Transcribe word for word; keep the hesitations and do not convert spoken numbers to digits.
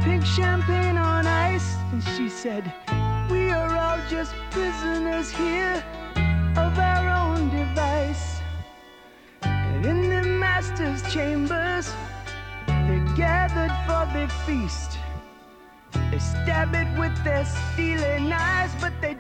pink champagne on ice, and she said, we are all just prisoners here of our own device. And in the master's chambers, they gathered for their feast. They stab it with their steely knives, but they